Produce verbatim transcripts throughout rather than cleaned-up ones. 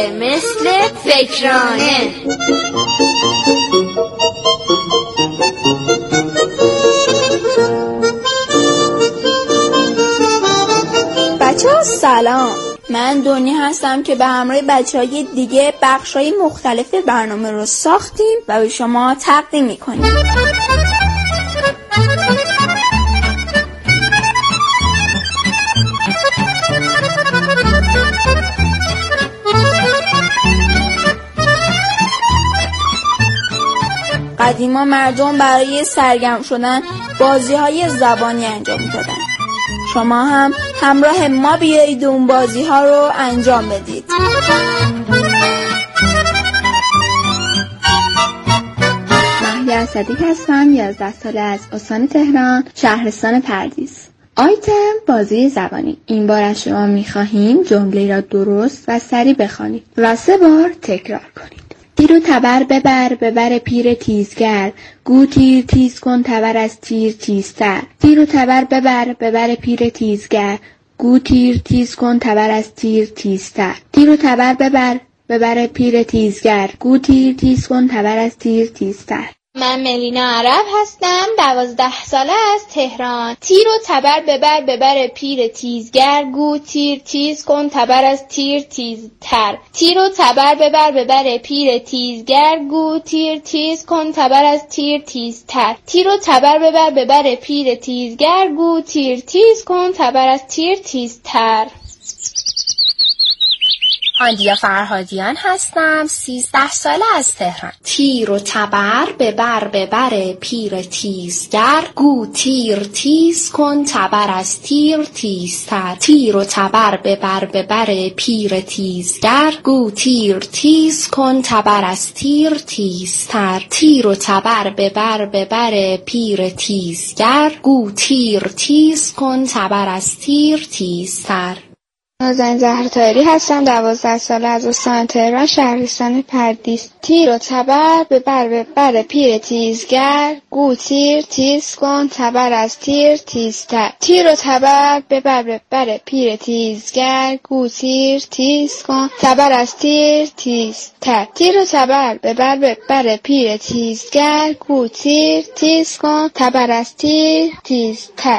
مثل فکرانه. بچه ها سلام، من دنیا هستم که به همراه بچه های دیگه بخش های مختلف برنامه رو ساختیم و به شما تقدیم میکنیم. قدیما مردم برای سرگرم شدن بازی های زبانی انجام میدادن. شما هم همراه ما بیایید اون بازی ها رو انجام بدید. مهیا صدیق هستم، یازده ساله از استان تهران، شهرستان پردیس. آیتم بازی زبانی. این بار از شما میخواهیم جمله را درست و سریع بخوانید و سه بار تکرار کنید. تیر و تبر ببر ببر پیر تیزگر، گو تیر تیز کن تبر از تیر تیزتر. تیر و تبر ببر ببر پیر تیزگر، گو تیر تیز کن تبر از تیر تیزتر. تیر و تبر ببر ببر پیر تیزگر، گو تیر تیز کن تبر از تیر تیزتر. من ملینا عرب هستم، دوازده ساله از تهران. تیر و تبر ببر ببر پیر تیزگر، گو تیر تیز کن تبر از تیر تیزتر. تیر و تبر ببر ببر پیر تیزگر، گو تیر تیز کن تبر از تیر تیزتر. تیر و تبر ببر ببر پیر تیزگر، گو تیر تیز کن تبر از تیر تیزتر. آندیا فرهادیان هستم، سیزده ساله از تهران. تیر و تبر ببر ببر پیر تیزگر، گو تیر تیز کن تبر از تیر تیزتر. تیر و تبر ببر ببر پیر تیزگر، گو تیر تیز کن تبر از تیر تیزتر. تیر و تبر ببر ببر پیر تیزگر، گو تیر تیز کن تبر از تیر تیزتر. نازنین زهرطاهری هستم، دوازده ساله از استان تهران، شهرستان پردیس. تیر و تبر ببر ببر پیر تیزگر، گو تیر تیز کن تبر از تیر تیزتر. تیر و تبر ببر ببر پیر تیزگر، گو تیر تیز کن تبر از تیر تیزتر. تیر و تبر ببر ببر پیر تیزگر، گو تیر تیز کن تبر از تیر تیزتر.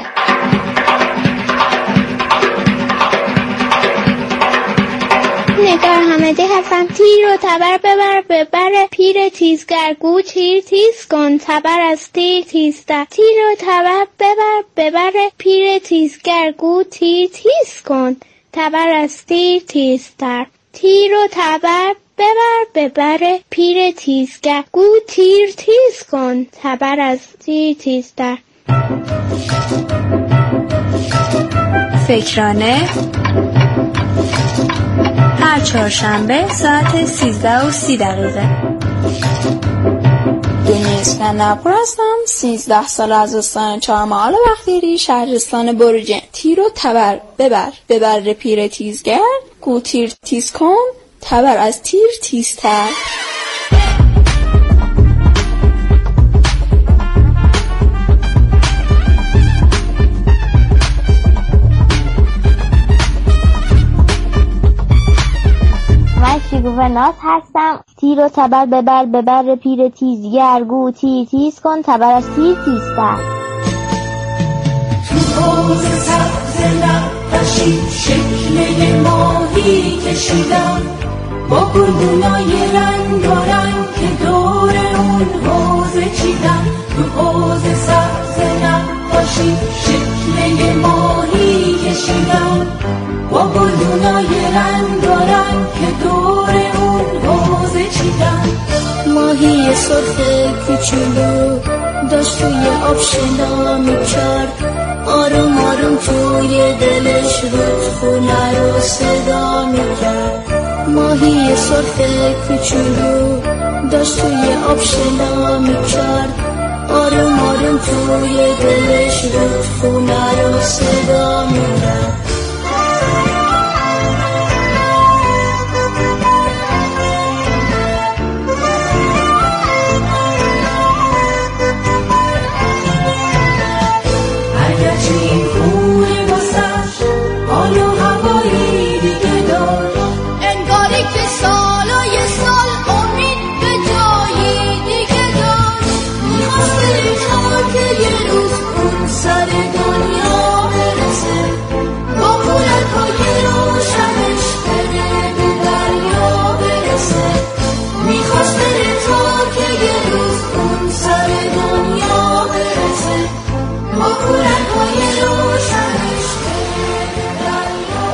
نگار حامدی هستم، تیر و تبر ببر ببر پیر تیزگر، گو تیر تیز کن تبر از تیر تیزتر. تیر و تبر ببر ببر پیر تیزگر، گو تیر تیز کن تبر از تیر تیزتر. تیر و تبر ببر ببر پیر تیزگر، گو تیر تیز کن تبر از تیر تیزتر. فکرانه هر چهارشنبه ساعت سیزده و سی دقیقه. دنیا اسکندرپور هستم، سیزده سال از استان چهارمحال بختیاری، شهرستان بروجرد. تیر و تبر ببر ببر پیر تیزگر، گو تیر تیز کن تبر از تیر تیزتر. شکوفه ناز هستم، تیر و تبر ببر ببر پیر تیزگر، گو تیر تیز کن تبر از تیر تیزتر. تو حوض سبز نقاشی شکل ماهی کشیدم، با گلدونای رنگ و رنگ که دور اون حوض چیدم. تو حوض سبز نقاشی شکل ماهی کشیدم، با گلدونای رنگ و رنگ که دور اون حوض چیدم. ماهی سرخ کوچولو داشت توی آب شنا میکرد، آروم آروم توی دلش رودخونه رو صدا میکرد. ماهی سرخ کوچولو داشت توی آب شنا میکرد، آروم آروم توی دلش رودخونه رو صدا میکرد. حال و هوایی دیگه داشت، انگاری که سال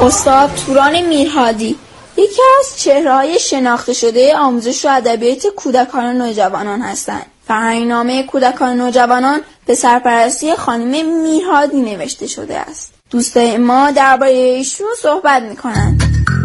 استاد توران میرهادی یکی از چهره‌های شناخته شده آموزش و ادبیات کودکان و نوجوانان هستند. فرهنگنامه کودکان و نوجوانان به سرپرستی خانم میرهادی نوشته شده است. دوستای ما درباره ایشون صحبت می‌کنند.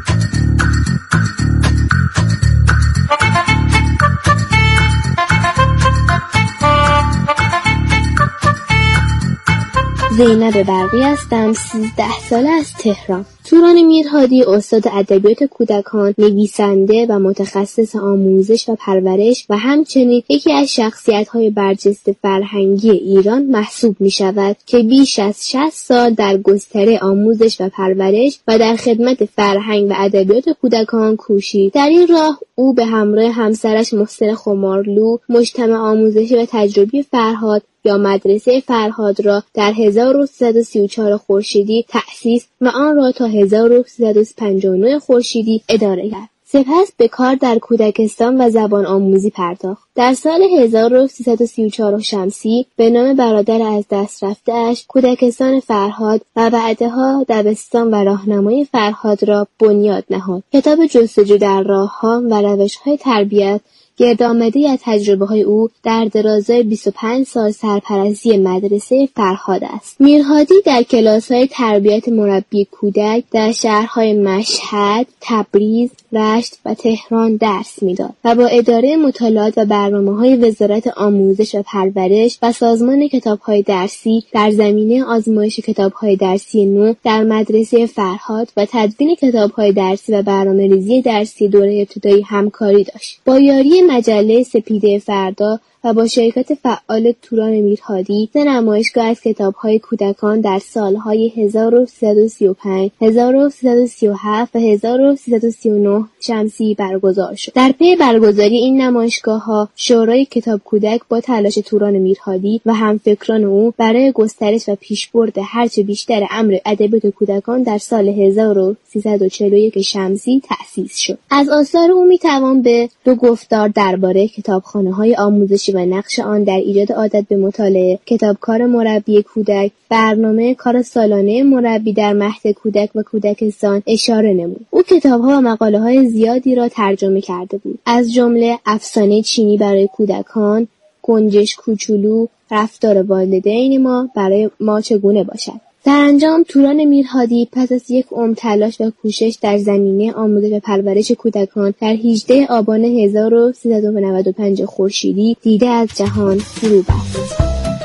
زینب برقی هستم، سیزده ساله از تهران. توران میرهادی استاد ادبیات کودکان، نویسنده و متخصص آموزش و پرورش و همچنین یکی از شخصیت‌های برجسته فرهنگی ایران محسوب می‌شود که بیش از شصت سال در گستره آموزش و پرورش و در خدمت فرهنگ و ادبیات کودکان کوشید. در این راه او به همراه همسرش محسن خمارلو مجتمع آموزشی و تجربی فرهاد یا مدرسه فرهاد را در هزار و سیصد و سی و چهار خورشیدی تأسیس و آن را تا هزار و سیصد و پنجاه و نه خورشیدی اداره کرد. سپس به کار در کودکستان و زبان آموزی پرداخت. در سال هزار و سیصد و سی و چهار شمسی به نام برادر از دست رفته‌اش کودکستان فرهاد و بعدها دبستان و راهنمای فرهاد را بنیاد نهاد. کتاب جستجو در راه‌ها و روش‌های تربیت گردآمده از تجربه‌های او در درازای بیست و پنج سال سرپرستی مدرسه فرهاد است. میرهادی در کلاس‌های تربیت مربی کودک در شهرهای مشهد، تبریز، رشت و تهران درس می‌داد و با اداره مطالعات و برنامه‌های وزارت آموزش و پرورش و سازمان کتاب‌های درسی در زمینه آزمایش کتاب‌های درسی نو در مدرسه فرهاد و تدوین کتاب‌های درسی و برنامه‌ریزی درسی دوره ابتدایی همکاری داشت. با یاری مجله سپیده فردا و با شرکت فعال توران میرهادی سه نمایشگاه از کتاب‌های کودکان در سال‌های هزار و سیصد و سی و پنج، هزار و سیصد و سی و هفت و هزار و سیصد و سی و نه شمسی برگزار شد. در پی برگزاری این نمایشگاه‌ها شورای کتاب کودک با تلاش توران میرهادی و همفکران او برای گسترش و پیشبرد هرچه بیشتر امر ادبیات کودکان در سال هزار و سیصد و چهل و یک شمسی تأسیس شد. از آثار او می‌توان به دو گفتار درباره کتابخانه‌های آموزشی و نقش آن در ایجاد عادت به مطالعه، کتابکار مربی کودک، برنامه کار سالانه مربی در مهد کودک و کودکستان اشاره نمود. او کتاب‌ها و مقاله‌های زیادی را ترجمه کرده بود، از جمله افسانه چینی برای کودکان، گنجش کوچولو، رفتار والدین ما برای ما چگونه باشد. سرانجام توران میرهادی پس از یک عمر تلاش و کوشش در زمینه آموزش و پرورش کودکان در هجدهم آبان هزار و سیصد و نود و پنج خورشیدی دیده از جهان فرو رفت.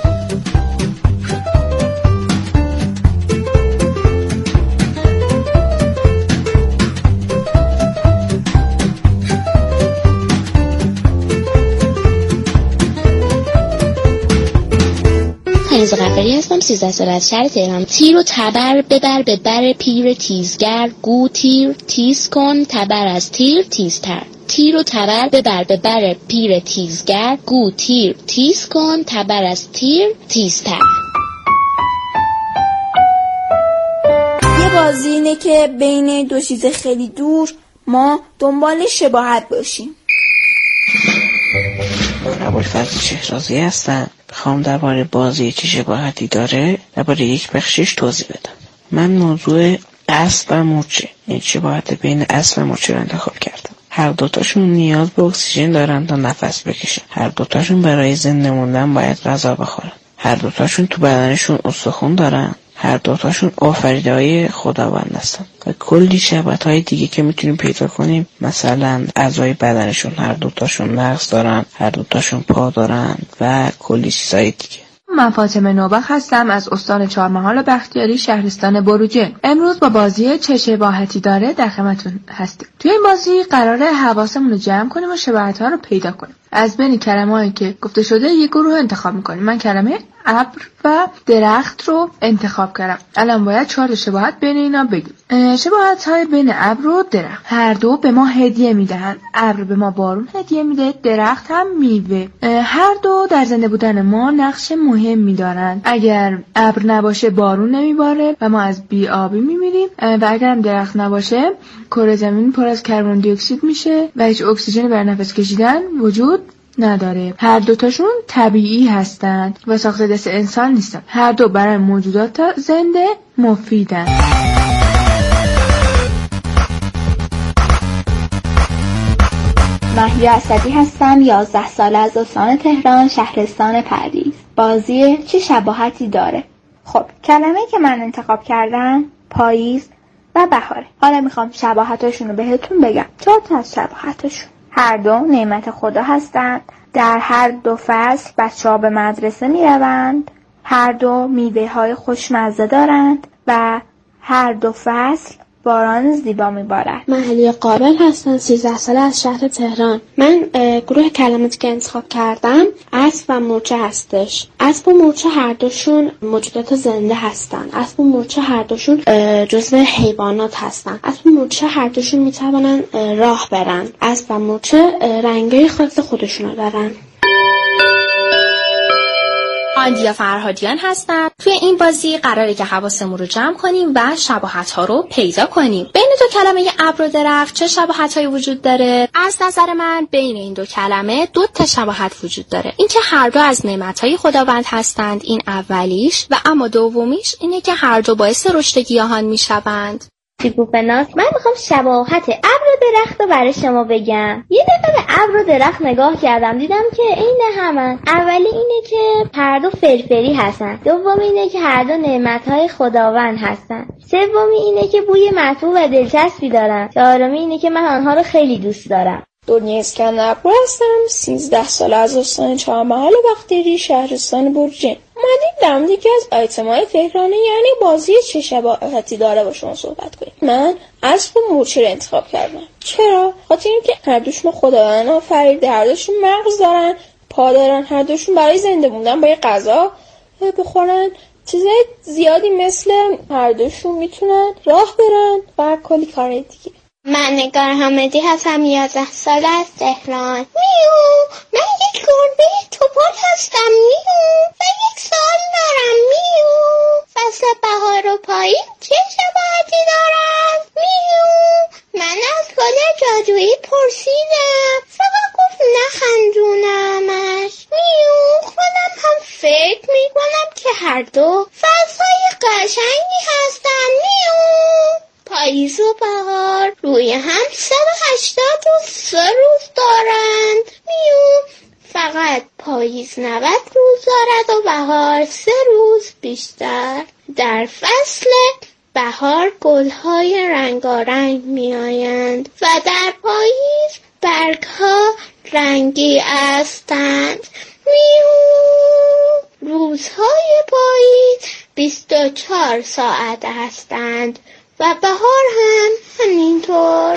کنیز قفری هستم، سیزده ساله از شهر تهران. تیر و تبر ببر به بر پیر تیزگر، گو تیر تیز کن تبر از تیر تیزتر. تیر و تبر ببر به بر پیر تیزگر، گو تیر تیز کن تبر از تیر تیزتر. یه بازی اینه که بین دو چیز خیلی دور ما دنبال شباهت باشیم. ابوالفضل شهرازی هستم. بخوام درباره بازی چه شباهتی داره درباره یک بخشش توضیح بدم. من موضوع اسب و مورچه، این شباهت بین اسب و مورچه رو انتخاب کردم. هر دوتاشون نیاز به اکسیژن دارن تا نفس بکشن. هر دوتاشون برای زنده موندن باید غذا بخورن. هر دوتاشون تو بدنشون استخوان دارن. هر دوتاشون آفریده‌های خداوند هستن و کلی شباهت‌های دیگه که میتونیم پیدا کنیم. مثلا اعضای بدنشون هر دوتاشون مغز دارن، هر دوتاشون پا دارن و کلی چیزای دیگه. من فاطمه نوبخ هستم از استان چهارمحال بختیاری شهرستان بروجرد. امروز با بازی چه شباهتی داره در خدمتتون هستیم. توی این بازی قراره حواسمون رو جمع کنیم و شباهت‌ها رو پیدا کنیم. از بین کلمه‌هایی که گفته شده یک گروه انتخاب می‌کنیم. من کلمه ابر و درخت رو انتخاب کردم. الان باید چهار تا شباهت بین اینا بگیم. شباهت‌های بین ابر و درخت. هر دو به ما هدیه میدهن. ابر به ما بارون هدیه میده، درخت هم میوه. هر دو در زنده بودن ما نقش مهمی دارن. اگر ابر نباشه بارون نمیباره و ما از بی‌آبی میمیریم و اگر هم درخت نباشه کره زمین پر از کربن دی اکسید میشه و هیچ اکسیژنی برای نفس کشیدن وجود نداره. هر دوتاشون طبیعی هستند و ساخته دست انسان نیستن. هر دو برای موجودات زنده مفیدن. مهیا اسدی هستم، یازده ساله از استان تهران، شهرستان پردیس. بازی چه شباهتی داره؟ خب کلمه که من انتخاب کردم پاییز و بهاره. حالا میخوام شباهتاشون رو بهتون بگم. چهار تا از شباهتاشون: هر دو نعمت خدا هستند، در هر دو فصل بچه ها به مدرسه میروند، هر دو میوه های خوشمزه دارند و هر دو فصل باران زیبا میبارد. من علی قابل هستم، سیزده ساله از شهر تهران. من گروه کلماتی که انتخاب کردم اسب و مورچه هستش. اسب و مورچه هر دوشون موجودات زنده هستن. اسب و مورچه هر دوشون جزو حیوانات هستن. اسب و مورچه هر دوشون میتونن راه برن. اسب و مورچه رنگای خاص خودشونو دارن. آندیا فرهادیان هستم. توی این بازی قراره که حواسمون رو جمع کنیم و شباهت‌ها رو پیدا کنیم. بین دو کلمه ابر و درخت چه شباهت‌هایی وجود داره؟ از نظر من بین این دو کلمه دو تا شباهت وجود داره. اینکه هر دو از نعمت‌های خداوند هستند، این اولیش، و اما دومیش اینه که هر دو باعث رشد گیاهان میشوند. سیبوفناس، من میخوام شباهت ابر و درخت رو برای شما بگم. یه دفعه به ابر و درخت نگاه کردم، دیدم که عین همن. اولی اینه که هر دو فرفری هستن، دومی اینه که هر دو نعمت‌های خداوند هستن، سومی اینه که بوی مطبوع و دلچسبی دارن، چهارمی اینه که من آنها رو خیلی دوست دارم. دنیا اسکندرپور هستم، سیزده ساله از استان چهارمحال بختیاری، شهرستان بروجرد. اومدیم در مورد یکی از آیتم‌های تهرانی یعنی بازی چه شباهتی داره با شما صحبت کنیم. من اسب و مورچه رو انتخاب کردم. چرا؟ خاطر اینکه هر دوشون خداوند آفریده، هر دوشون مغز دارن، پا دارن، هر دوشون برای زنده موندن باید غذا بخورن، چیزای زیادی مثل هر دوشون میتونن راه برن و کلی کار دیگه. من نگار حامدی هستم، یازده ساله از تهران. میو، من یک گربه توپل هستم میو و یک سال دارم میو. فصل بهار و پاییز چه شباهتی دارن؟ میو، من از گل جادویی پرسیدم، فقط گفت نخندونمش. میو، خودم هم فکر میکنم که هر دو فصلهای قشنگی هستن میو. پاییز و بهار روی هم صد و هشتاد و سه روز دارند میو. فقط پاییز نود روز دارد و بهار سه روز بیشتر. در فصل بهار گل‌های رنگارنگ میآیند و در پاییز برگ‌ها رنگی هستند میو. روزهای پاییز بیست و چهار ساعت هستند و بهار هم همینطور.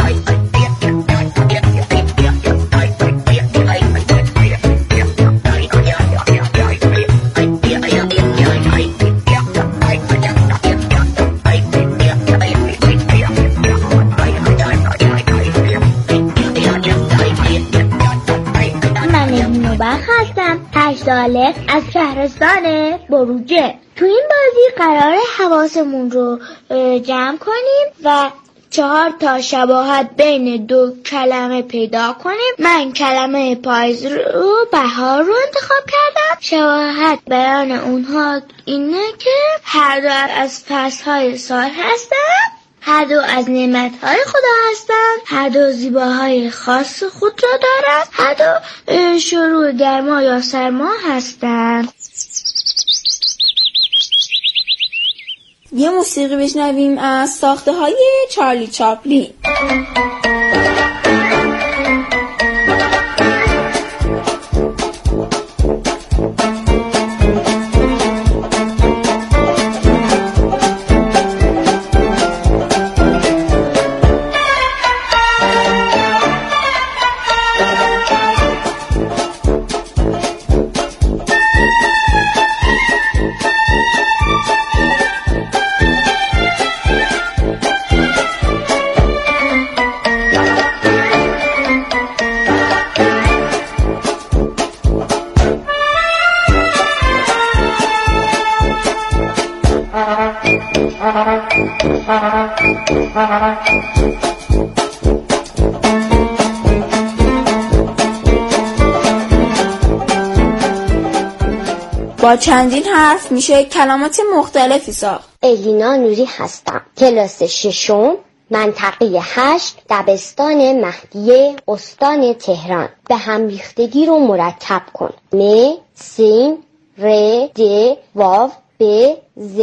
من اینوبخ هستم، هشت ساله از شهرستان بروجرد. تو این بازی قراره حواسمون رو جمع کنیم و چهار تا شباهت بین دو کلمه پیدا کنیم. من کلمه پاییز رو بهار رو انتخاب کردم. شباهت بیان اونها اینه که هر دو از فصلهای سال هستن، هر دو از نعمتهای خدا هستند، هر دو زیباهای خاص خود را دارند، هر دو شروع گرما یا سرما هستند. یه موسیقی بشنویم از ساخته های چارلی چاپلین. با چندین حرف میشه کلمات مختلفی ساخت. الینا نوری هستم، کلاس ششم، منطقه هشت دبستان مهدیه استان تهران. به هم ریختگی رو مرتب کن. م، سین، ر، د، واو، ب، ز،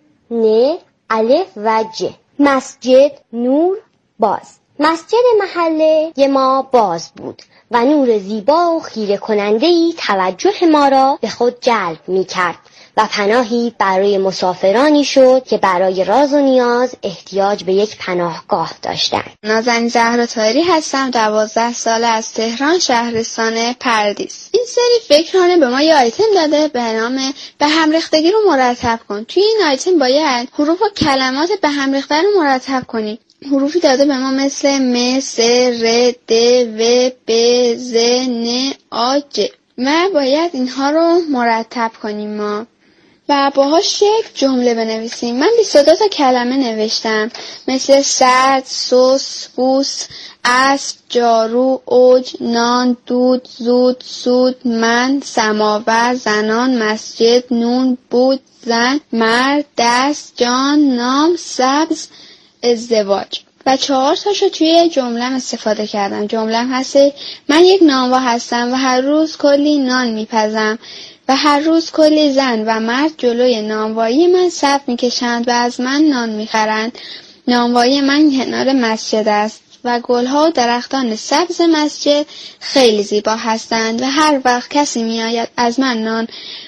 ن، الف و ج. مسجد، نور، باز. مسجد محله ما باز بود و نور زیبا و خیره کننده‌ای توجه ما را به خود جلب می کرد و پناهی برای مسافرانی شد که برای راز و نیاز احتیاج به یک پناهگاه داشتند. نازنین زهرا طاهری هستم، دوازده ساله، از تهران، شهرستان پردیس. این سری فکرانه به ما یه آیتم داده به نام به هم ریختگی رو مرتب کن. توی این آیتم باید حروف و کلمات به هم ریخته رو مرتب کنیم. حروفی داده به ما مثل م، س، ر، د، و، ب، ز، ن، آ، ج. ما باید اینها رو مرتب کنیم ما و باهاش یک جمله بنویسیم. من بیست و دو تا کلمه نوشتم مثل سرد، سس، بوس، اسب، جارو، اوج، نان، دود، زود، سود، من، سماور، زنان، مسجد، نون، بود، زن، مرد، دست، جان، نام، سبز، ازدواج. و چهار تاشو توی جمله‌ام استفاده کردم. جمله‌ام هست من یک نانوا هستم و هر روز کلی نان میپزم و هر روز کلی زن و مرد جلوی نانوایی من صف میکشند و از من نان میخرند. نانوایی من کنار مسجد است و گلها و درختان سبز مسجد خیلی زیبا هستند و هر وقت کسی میآید از من نان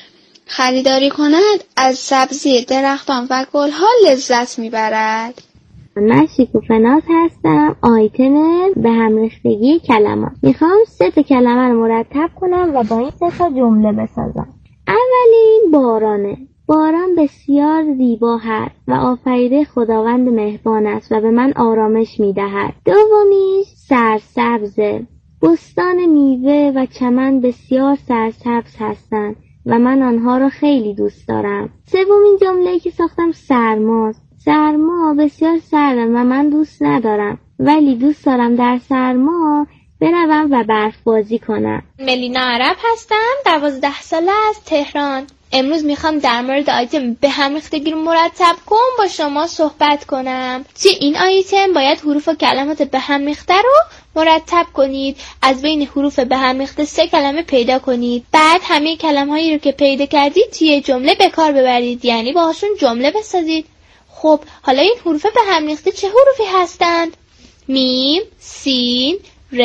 خریداری کند از سبزی درختان و گلها لذت میبرد. من شیکوفناز هستم. آیتم به هم ریختگی کلمات. میخوام سه تا کلمه رو مرتب کنم و با این سه تا جمله بسازم. اولین بارانه. باران بسیار زیبا هست و آفریده خداوند مهربان است و به من آرامش میدهد. دومیش سرسبزه. بستان میوه و چمن بسیار سرسبز هستند و من آنها را خیلی دوست دارم. سومین جمله که ساختم سرماست. سرما بسیار سرده و من دوست ندارم، ولی دوست دارم در سرما بروم و برف بازی کنم. ملینا عرب هستم، دوازده ساله، از تهران. امروز میخوام در مورد آیتم به هم ریختگی رو مرتب کن با شما صحبت کنم. توی این آیتم باید حروف و کلمات به هم ریخته رو مرتب کنید. از بین حروف به هم ریخته سه کلمه پیدا کنید. بعد همه کلمه‌هایی رو که پیدا کردید توی جمله به کار ببرید، یعنی باهاشون جمله بسازید. خب حالا این حروف به هم ریخته چه حروفی هستند؟ میم، سین، ر،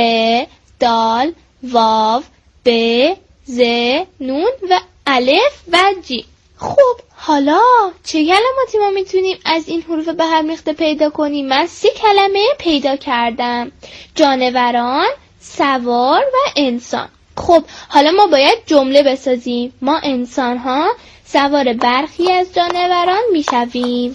دال، واو، ب، ز، نون و الف و جی. خب حالا چه کلماتی ما میتونیم از این حروف به هم ریخته پیدا کنیم؟ من سه کلمه پیدا کردم: جانوران، سوار و انسان. خب حالا ما باید جمله بسازیم. ما انسان ها سوار برخی از جانوران میشویم.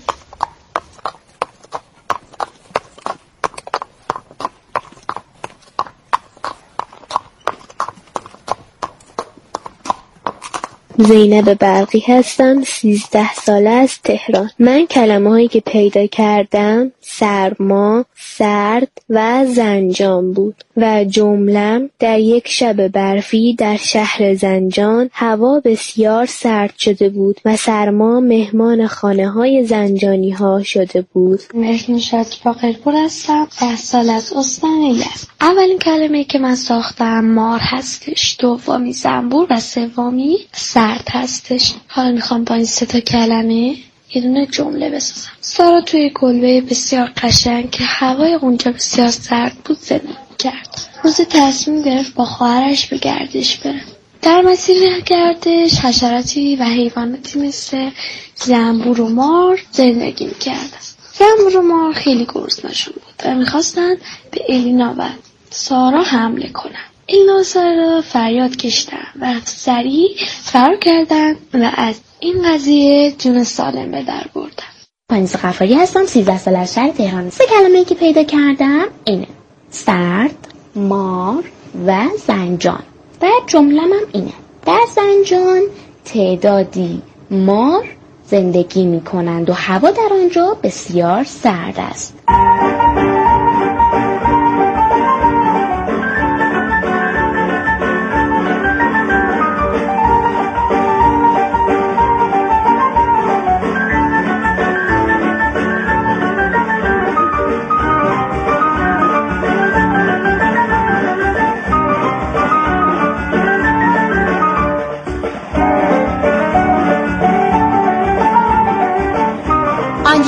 زینب برقی هستم، سیزده ساله، از تهران. من کلمه هایی که پیدا کردم سرما، سرد و زنجان بود و جملم در یک شب برفی در شهر زنجان هوا بسیار سرد شده بود و سرما مهمان خانه های زنجانی ها شده بود. مهرین شاکی باقرپور هستم، ده سال، از استان یزد. اولین کلمه که من ساختم مار هستش، دومی زنبور و سومی سرد هستش. حالا میخوام با این سه تا کلمه یه دونه جمله بسازم. سارا توی کلبه بسیار قشنگ که هوای اونجا بسیار سرد بود زندگی کرد. روز تصمیم گرفت با خواهرش به گردش بره. در مسیر گردش حشراتی و حیواناتی مثل زنبور و مار زندگی میکردن. زنبور و مار خیلی گرسنه‌شون بود و میخواستن به الینا و سارا حمله کنن. الینا و سارا فریاد کشیدن و سریع فرار کردن و از این قضیه جون سالم به در بردن. پانیز غفاری هستم، سیزده ساله، از شهر تهران. سه کلمه‌ای که پیدا کردم اینه: سرد، مار و زنجان. و جمله‌م هم اینه: در زنجان تعدادی مار زندگی می کنند و هوا در آنجا بسیار سرد است.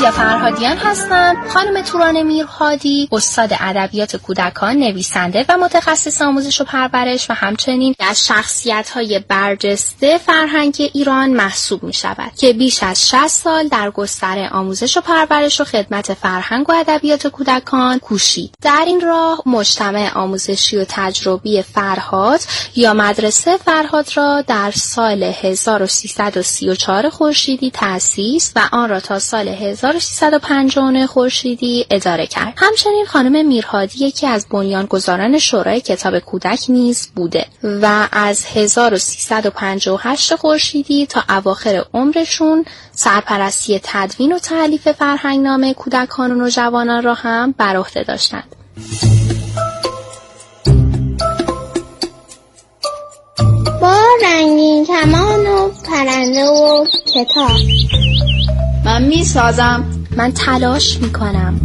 سوفیا فرهادیان هستم. خانم توران میرهادی استاد ادبیات کودکان، نویسنده و متخصص آموزش و پرورش و همچنین از شخصیت‌های برجسته فرهنگ ایران محسوب می‌شود که بیش از شصت سال در گستره آموزش و پرورش و خدمت فرهنگ و ادبیات کودکان کوشید. در این راه مجتمع آموزشی و تجربی فرهاد یا مدرسه فرهاد را در سال هزار و سیصد و سی و چهار خورشیدی تأسیس و آن را تا سال هزار و سیصد و پنجاه خورشیدی اداره کرد. همچنین خانم میرهادی یکی از بنیانگذاران شورای کتاب کودک نیز بوده و از هزار و سیصد و پنجاه و هشت خورشیدی تا اواخر عمرشون سرپرستی تدوین و تألیف فرهنگنامه کودکان و نوجوانان را هم بر عهده داشتند. با رنگین کمان و پرنده و کتاب من می سازم. من تلاش می کنم.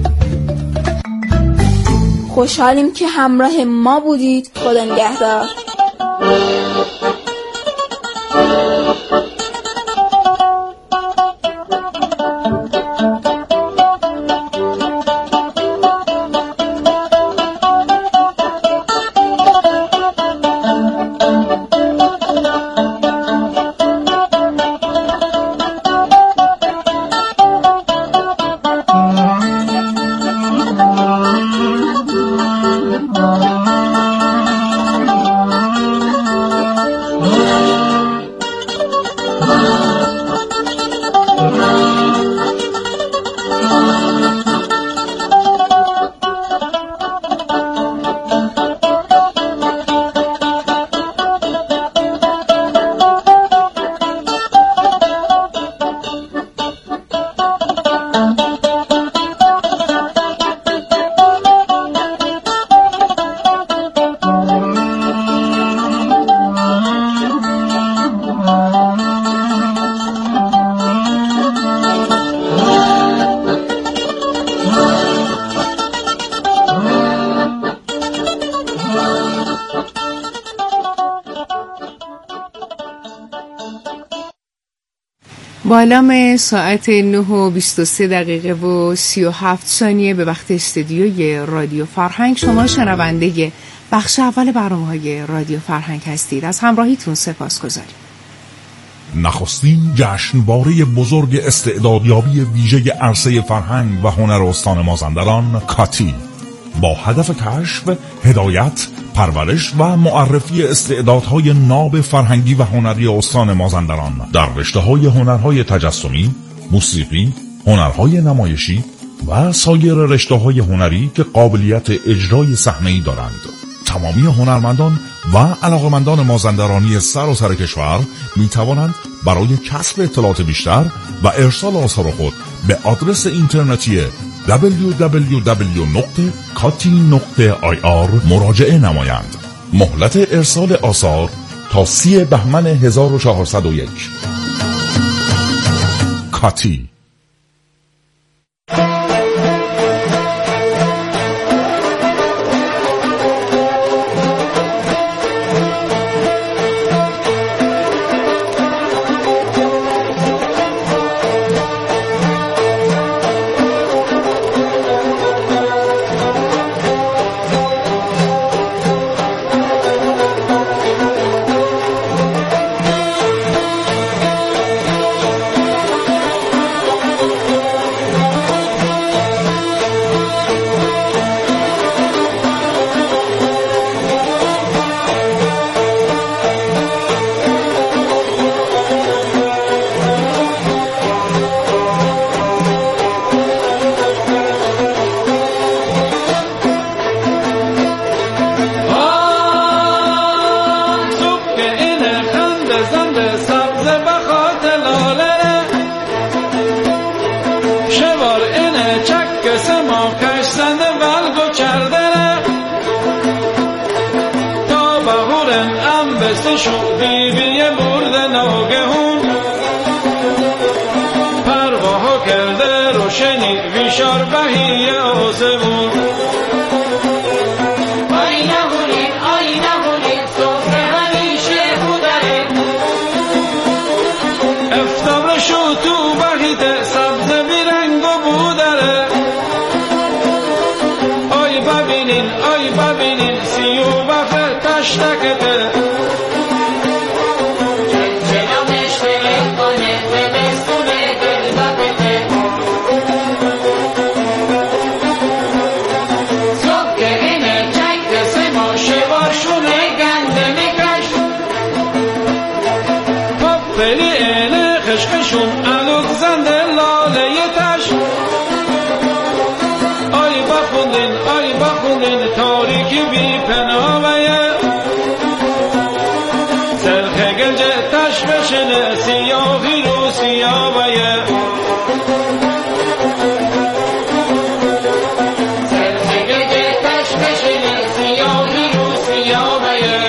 خوشحالیم که همراه ما بودید. خدا نگهدار. بالام ساعت نه و بیست و سه دقیقه و سی و هفت ثانیه به وقت استودیوی رادیو فرهنگ شما شنونده بخش اول برنامه‌های رادیو فرهنگ هستید. از همراهیتون سپاسگزاریم. نخستین جشنواره بزرگ استعدادیابی ویژه عرصه فرهنگ و هنر استان مازندران کاتی با هدف کشف، هدایت، پرورش و معرفی استعدادهای ناب فرهنگی و هنری استان مازندران در رشته‌های هنرهای تجسمی، موسیقی، هنرهای نمایشی و سایر رشته‌های هنری که قابلیت اجرای صحنه‌ای دارند. تمامی هنرمندان و علاقمندان مازندرانی سراسر کشور می توانند برای کسب اطلاعات بیشتر و ارسال آثار خود به آدرس اینترنتی دبلیو دبلیو دبلیو دات کاتی دات آی آر مراجعه نمایند. مهلت ارسال آثار تا سی بهمن هزار و چهارصد و یک. کاتی. افتاب شو تو بحیت سبز بیرنگ خاکی بی پناهیه سرخ گنجه تش بشنه سیاهی رو سیاهیه سرخ گنجه تش بشنه سیاهی رو سیاهیه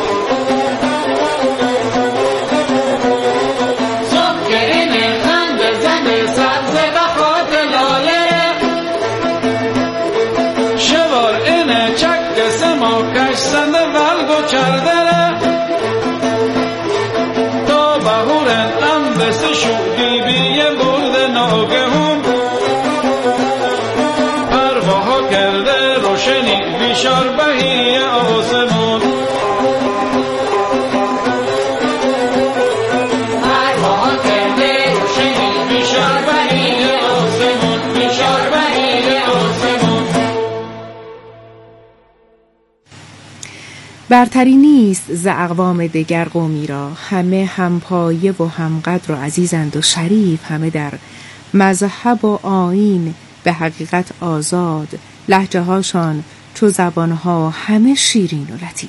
صبح گرینه خند زنه سبز بخواد لایه شوار اینه چک سما کش سنده ولگو چردره تا بهورن ام بس شودی بیه برد ناگهون پرواها کرده روشنی بیشار بهی آسمون پرواها کرده روشنی بیشار بهی آسمون بیشار بهی آسمون برتری نیست ز اقوام دگر قومی را، همه هم پایه و هم قدر و عزیزند و شریف، همه در مذهب و آیین به حقیقت آزاد، لهجه هاشان چو زبانها همه شیرین و لطیف.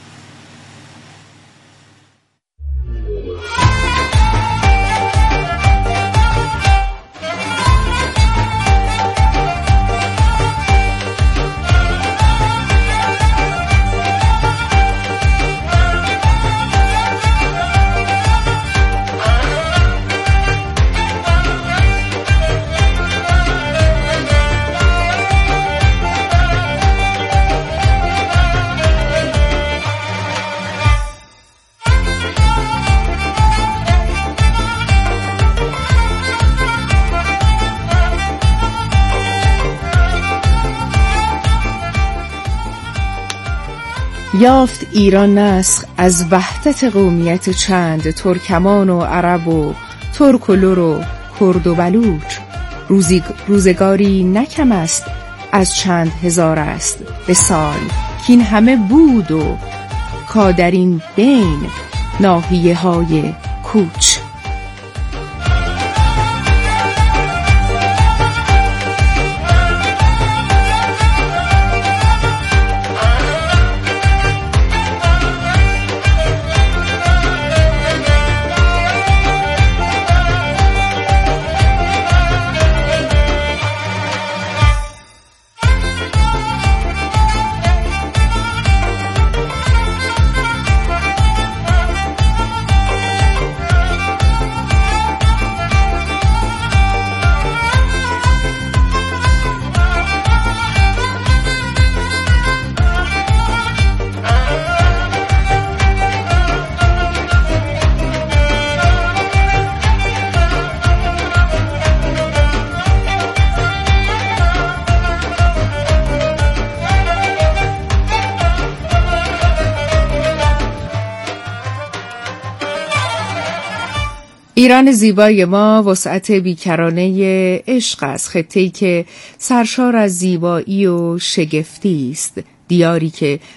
یافت ایران نسخ از وحدت قومیت چند، ترکمان و عرب و ترک و لر و کرد و بلوچ. روزی روزگاری نکم است از چند هزار است به سال، کین همه بود و کادرین بین ناحیه های کوچ. ایران زیبای ما وسعت بیکرانه عشق است، خطه‌ای که سرشار از زیبایی و شگفتی است، دیاری که